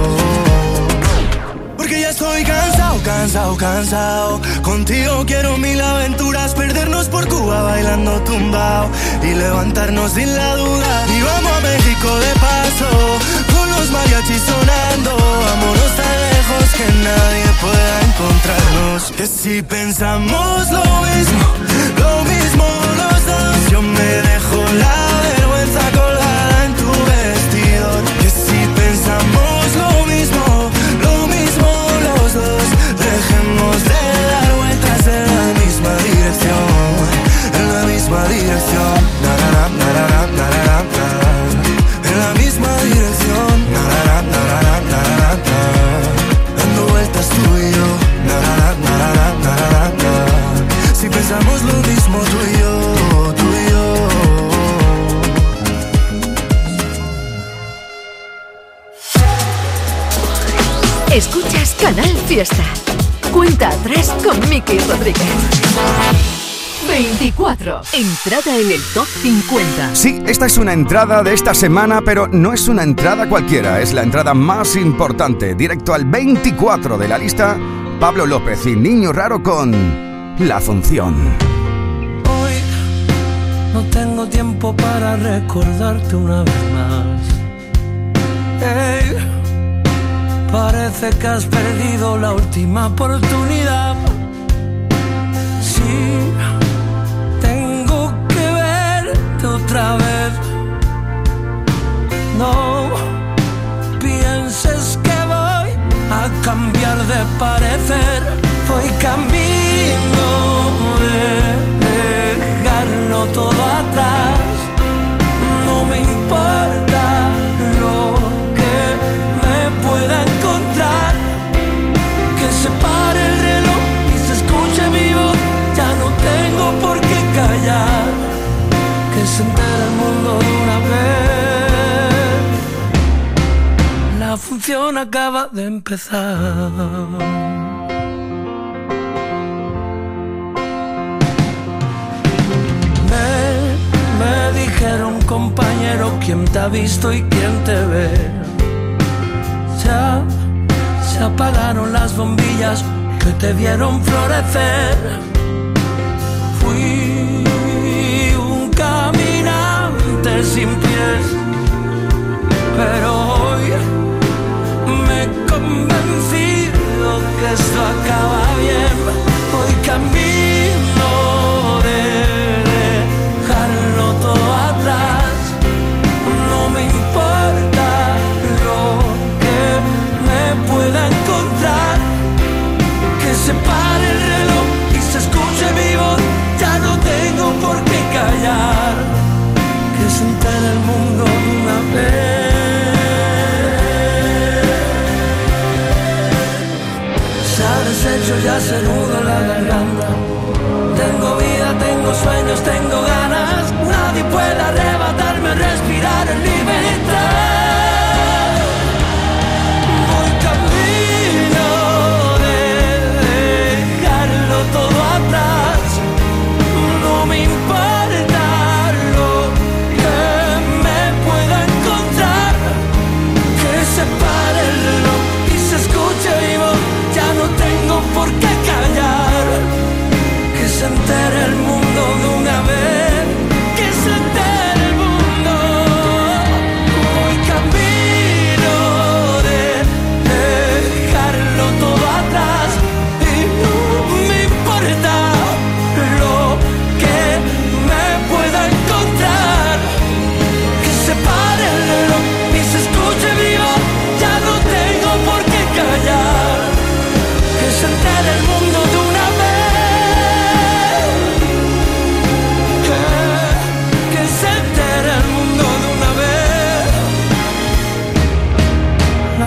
Porque ya estoy cansado, cansado, cansado. Contigo quiero mil aventuras, perdernos por Cuba bailando tumbao y levantarnos sin la duda. Y vamos a México de paso, con los mariachis sonando. Vámonos tan lejos que nadie pueda encontrarnos. Que si pensamos lo mismo, lo mismo los dos. Yo me dejo la vergüenza colgada en tu vestido. Que si pensamos lo mismo, lo mismo los dos. Dejemos de dar vueltas en la misma dirección. En la misma dirección. Na, na, na, na, na, na, na, na. En la misma dirección. Na, na, na, na, na, na, na, na. Dando vueltas tú y yo. Na, na, na, na, na, na, na, na. Si pensamos lo mismo tú y yo, tú y yo. Escuchas Canal Fiesta. Cuenta atrás con Miki Rodríguez. veinticuatro. Entrada en el Top cincuenta. Sí, esta es una entrada de esta semana, pero no es una entrada cualquiera. Es la entrada más importante. Directo al veinticuatro de la lista, Pablo López y Niño Raro con La Función. Hoy no tengo tiempo para recordarte una vez más. Hey, parece que has perdido la última oportunidad. Sí, tengo que verte otra vez. No pienses que voy a cambiar de parecer. Voy camino de dejarlo todo atrás. No me importa lo que me pueda encontrar. Que se pare el reloj y se escuche mi voz. Ya no tengo por qué callar. Que se entere el mundo de una vez. La función acaba de empezar. Me dijeron, compañero, quién te ha visto y quién te ve. Ya se apagaron las bombillas que te vieron florecer. Fui un caminante sin pies, pero hoy me he convencido que esto acaba bien. Voy camino de dejarlo todo atrás.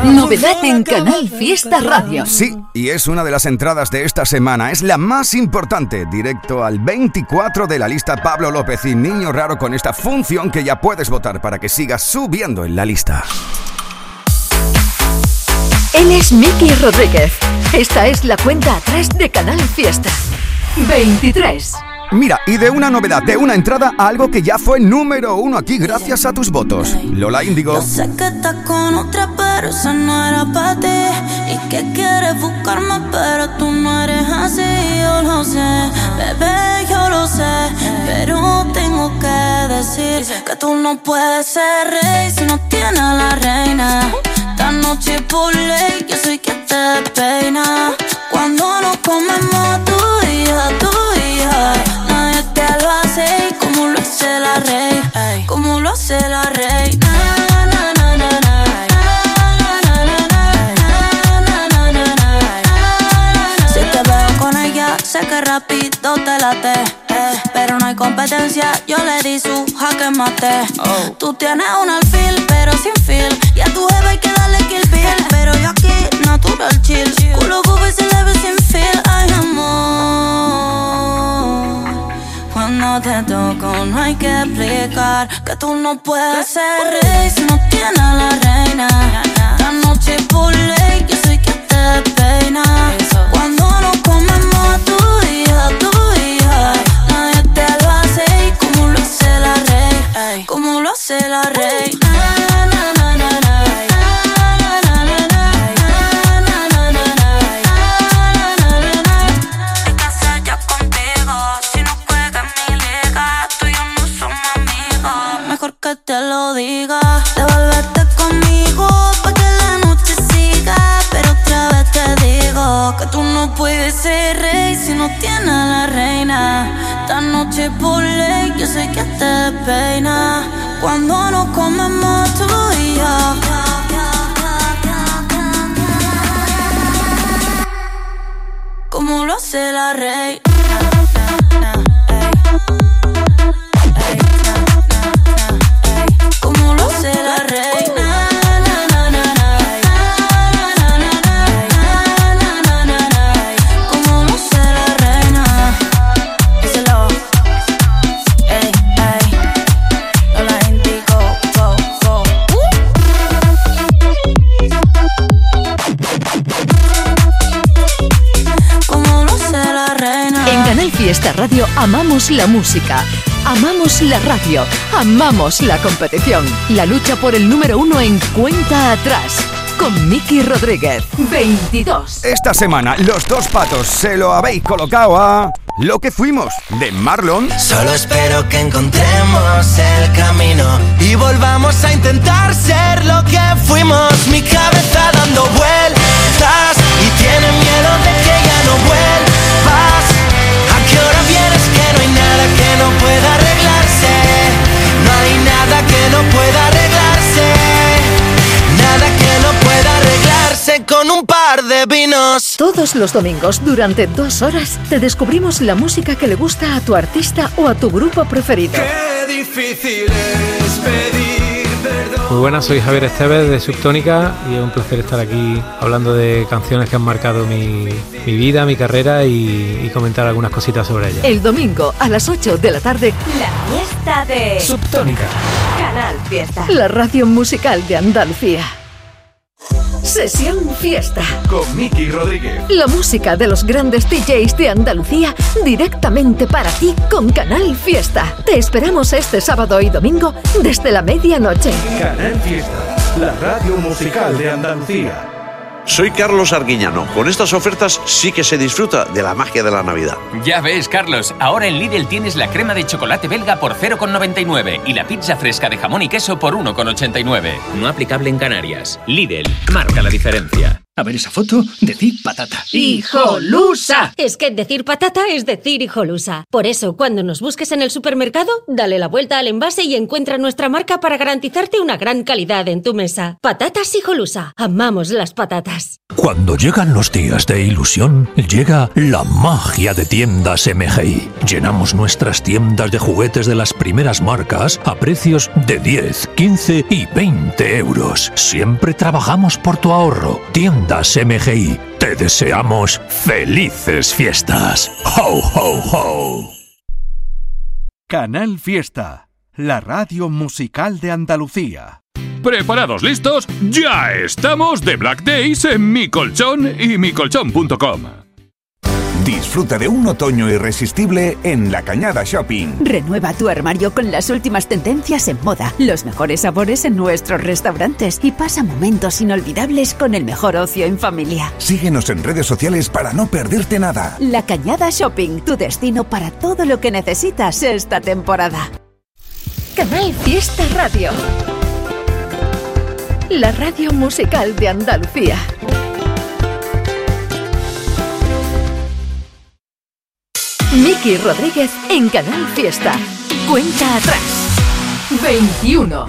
Novedad en Canal Fiesta Radio. Sí, y es una de las entradas de esta semana. Es la más importante. Directo al veinticuatro de la lista Pablo López y Niño Raro con esta función que ya puedes votar para que sigas subiendo en la lista. Él es Miki Rodríguez. Esta es la cuenta atrás de Canal Fiesta. veintitrés. Mira, y de una novedad, de una entrada a algo que ya fue número uno aquí gracias a tus votos. Lola Índigo. Yo sé que estás con otra, pero esa no era para ti. Y que quieres buscarme, pero tú no eres así. Yo lo sé, bebé, yo lo sé. Pero tengo que decir que tú no puedes ser rey si no tienes a la reina. Esta noche por ley, yo soy quien te peina. Cuando nos comemos tú y yo, tú y yo, nadie te lo hace como lo hace la rey, ay, como lo hace la rey. Na, na, na, na, na. Si te veo con ella, sé que rápido te late, eh, pero no hay competencia, yo le di su jaque mate. Oh. Tú tienes un alfil, pero sin feel, y a tu jefe hay que darle kill pill, pero yo aquí natural chill, culo gobe se le ve sin feel. Ay amor, cuando te toco no hay que explicar que tú no puedes ser rey si no tienes a la reina. Esta noche por ley, yo soy quien te peina. Cuando nos comemos tú y yo, tú y yo, nadie te lo hace como lo hace la rey, como lo hace la rey. Que te lo diga, devuélvete conmigo pa' que la noche siga. Pero otra vez te digo que tú no puedes ser rey si no tienes a la reina. Esta noche por ley, yo soy quien te peina. Cuando nos comemos tú y yo, como lo hace la reina. Fiesta Radio amamos la música, amamos la radio, amamos la competición. La lucha por el número uno en cuenta atrás con Miki Rodríguez. veintidós. Esta semana los dos patos se lo habéis colocado a Lo que fuimos de Marlon. Solo espero que encontremos el camino y volvamos a intentar ser lo que fuimos. Mi cabeza dando vueltas y tiene miedo de que ya no vuelvas. ¿A qué hora vienes? Que no hay nada que no pueda arreglarse. No hay nada que no pueda arreglarse. Nada que no pueda arreglarse con un par de vinos. Todos los domingos, durante dos horas, te descubrimos la música que le gusta a tu artista o a tu grupo preferido. Qué difícil es pedir perdón. Muy buenas, soy Javier Esteves de Subtónica y es un placer estar aquí hablando de canciones que han marcado mi, mi vida, mi carrera y, y comentar algunas cositas sobre ellas. El domingo a las ocho de la tarde, la fiesta de Subtónica. Canal Fiesta. La radio musical de Andalucía. Sesión Fiesta con Miki Rodríguez. La música de los grandes D Js de Andalucía directamente para ti con Canal Fiesta. Te esperamos este sábado y domingo desde la medianoche. Canal Fiesta, la radio musical de Andalucía. Soy Carlos Arguiñano. Con estas ofertas sí que se disfruta de la magia de la Navidad. Ya ves, Carlos, ahora en Lidl tienes la crema de chocolate belga por cero coma noventa y nueve y la pizza fresca de jamón y queso por uno coma ochenta y nueve. No aplicable en Canarias. Lidl, marca la diferencia. A ver esa foto, decir patata. ¡Hijolusa! Es que decir patata es decir hijolusa. Por eso, cuando nos busques en el supermercado, dale la vuelta al envase y encuentra nuestra marca para garantizarte una gran calidad en tu mesa. Patatas Hijolusa. Amamos las patatas. Cuando llegan los días de ilusión, llega la magia de Tiendas M G I. Llenamos nuestras tiendas de juguetes de las primeras marcas a precios de diez, quince y veinte euros. Siempre trabajamos por tu ahorro. Tiendas M G I. Te deseamos felices fiestas. ¡Ho, ho, ho! Canal Fiesta, la radio musical de Andalucía. ¿Preparados, listos? ¡Ya estamos de Black Days en Mi Colchón y mi colchón punto com! Disfruta de un otoño irresistible en La Cañada Shopping. Renueva tu armario con las últimas tendencias en moda, los mejores sabores en nuestros restaurantes y pasa momentos inolvidables con el mejor ocio en familia. Síguenos en redes sociales para no perderte nada. La Cañada Shopping, tu destino para todo lo que necesitas esta temporada. Canal Fiesta Radio, la radio musical de Andalucía. Miki Rodríguez en Canal Fiesta. Cuenta atrás. veintiuno.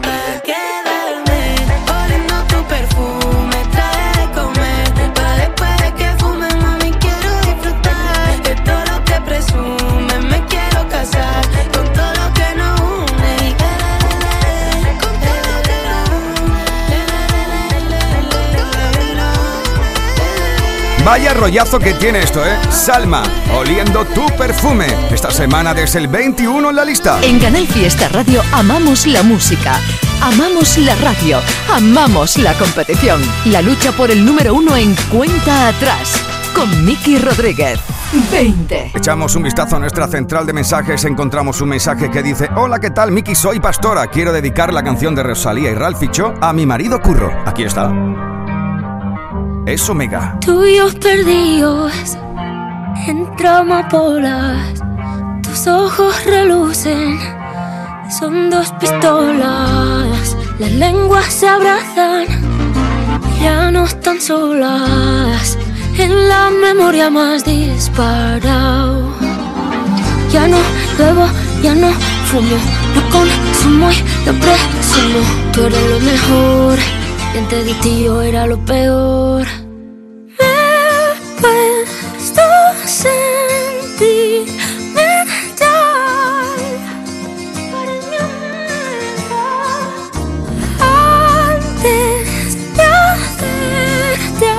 Vaya rollazo que tiene esto, ¿eh? Salma, oliendo tu perfume. Esta semana desde el veintiuno en la lista. En Canal Fiesta Radio amamos la música, amamos la radio, amamos la competición. La lucha por el número uno en Cuenta Atrás, con Miki Rodríguez. veinte. Echamos un vistazo a nuestra central de mensajes. Encontramos un mensaje que dice: hola, ¿qué tal, Miki? Soy Pastora. Quiero dedicar la canción de Rosalía y Ralph Ficho a mi marido Curro. Aquí está. Es Omega. Tuyos perdidos entre amapolas, tus ojos relucen, son dos pistolas, las lenguas se abrazan, ya no están solas, en la memoria más disparado. Ya no bebo, ya no fumo, no consumo y no presumo, tú eres lo mejor. Y antes de ti yo era lo peor. Me he puesto sentimental. Eres mi amiga. Antes de hacerte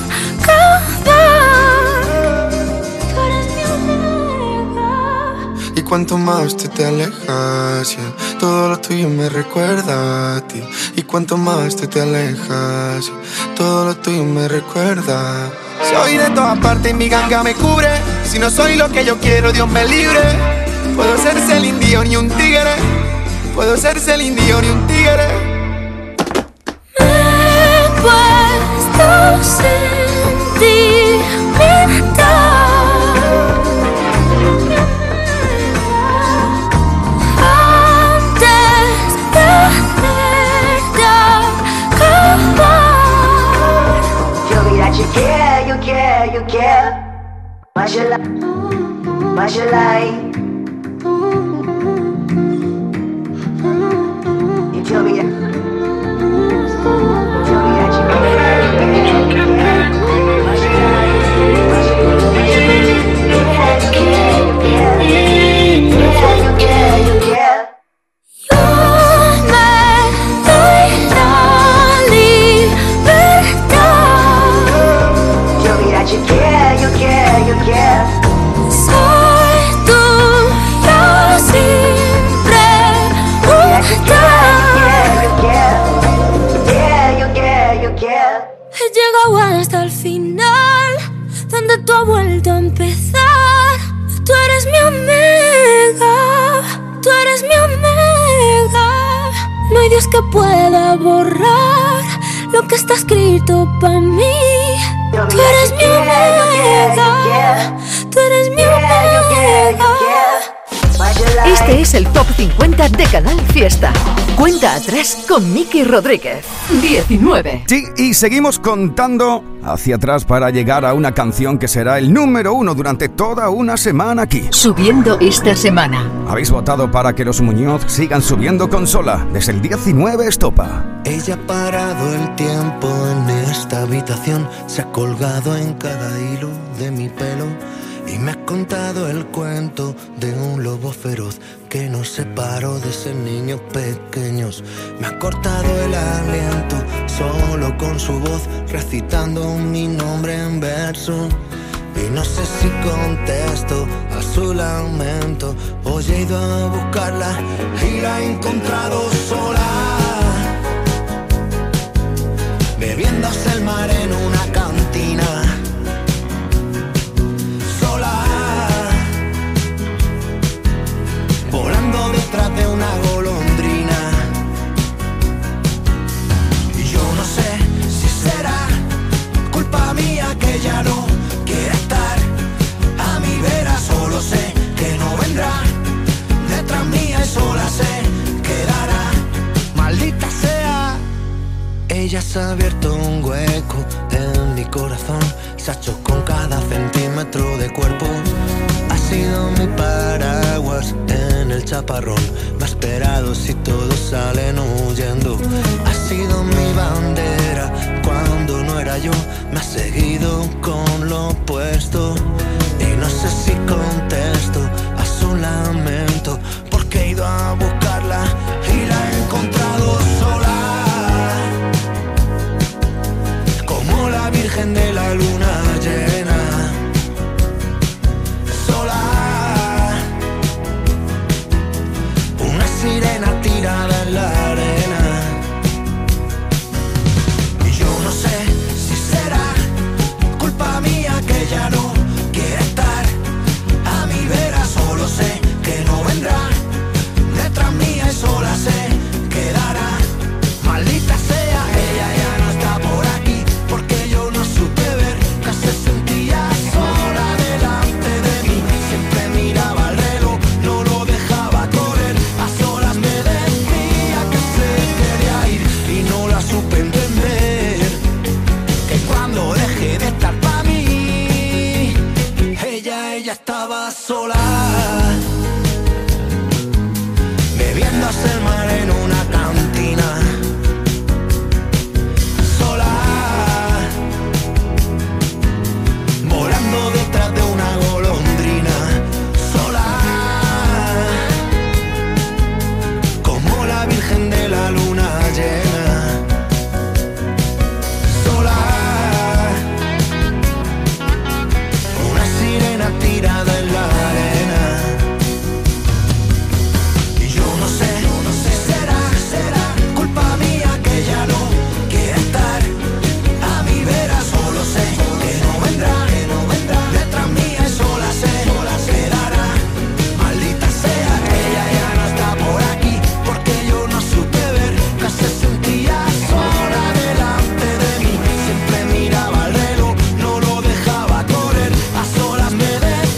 acabar, tú eres mi amiga. Y cuanto más tú te alejas, yeah, todo lo tuyo me recuerda a ti. Y cuanto más tú te alejas, todo lo tuyo me recuerda. Soy de todas partes y mi ganga me cubre. Si no soy lo que yo quiero, Dios me libre. Puedo ser Celine Dion y un tigre. Puedo ser Celine Dion y un tigre. Me he puesto sentimental. You care, you care, más you like, más you like. You tell me that, tell me that you care, you care, you care, más you like, más you like, you care, you care, you care, you care, you care. You care, you care, you care. Soy tuya siempre. Yeah, you care, you care, you care, you care. He llegado hasta el final, donde tú has vuelto a empezar. Tú eres mi amiga, tú eres mi amiga. No hay Dios que pueda borrar lo que está escrito para mí. Tú eres mi amiga, tú eres mi amiga. Este es el Top cincuenta de Canal Fiesta. Cuenta atrás con Miki Rodríguez. diecinueve. Sí, y seguimos contando hacia atrás para llegar a una canción que será el número uno durante toda una semana aquí. Subiendo esta semana. Habéis votado para que los Muñoz sigan subiendo consola. Desde el diecinueve estopa. Ella ha parado el tiempo en esta habitación, se ha colgado en cada hilo de mi pelo y me ha contado el cuento de un lobo feroz que nos separó de ser niños pequeños. Me ha cortado el aliento solo con su voz, recitando mi nombre en verso. Y no sé si contesto a su lamento. Hoy he ido a buscarla y la he encontrado sola, bebiéndose el mar en una cantina. Volando detrás de una golondrina. Y yo no sé si será culpa mía que ya no quiere estar a mi vera. Solo sé que no vendrá detrás mía y sola se quedará. Maldita sea. Ella se ha abierto un hueco en mi corazón, se ha hecho con cada centímetro de cuerpo. Ha sido mi paraguas en el chaparrón, me ha esperado si todos salen huyendo. Ha sido mi bandera cuando no era yo, me ha seguido con lo opuesto. Y no sé si contesto a su lamento, porque he ido a buscarla y la he encontrado sola, como la Virgen de la luna llena. Sirena tirada en la arena. Y yo no sé si será culpa mía que ya no quiere estar a mi vera. Solo sé que no vendrá detrás mía y sola se quedará. Maldita sea, ella ya no está por aquí, porque yo no supe ver que se sentía sola delante de mí. Siempre miraba al reloj, no lo dejaba correr. Supe entender que cuando dejé de estar para mí, ella, ella estaba sola, bebiéndose el mar en una cantina. Sola, volando detrás de una golondrina. Sola, como la Virgen de la luna llena. Tirada en la arena. Y yo no sé, no sé si será, será culpa mía que ya no quiere estar a mi vera. Solo sé que no vendrá, que no vendrá detrás mía y sola se, sola se quedará. Maldita sea, ella ya no está por aquí, porque yo no supe ver que se sentía sola delante de mí. Siempre miraba al reloj, no lo dejaba correr. A solas me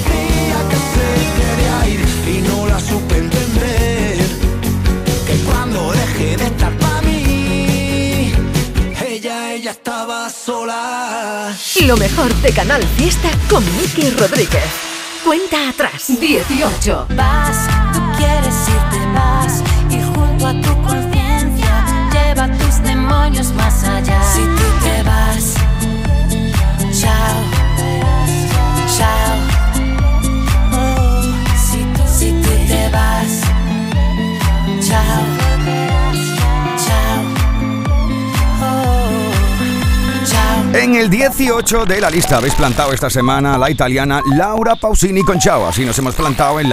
y no la supe entender, que cuando dejé de estar para mí, ella, ella estaba sola. Lo mejor de Canal Fiesta con Miki Rodríguez. Cuenta atrás. dieciocho. Vas, tú quieres irte, vas, y junto a tu conciencia lleva tus demonios más allá. Si tú te vas, chao, chao. Te vas, chao, chao, oh, chao. En el dieciocho de la lista habéis plantado esta semana a la italiana Laura Pausini con Chao. Así nos hemos plantado en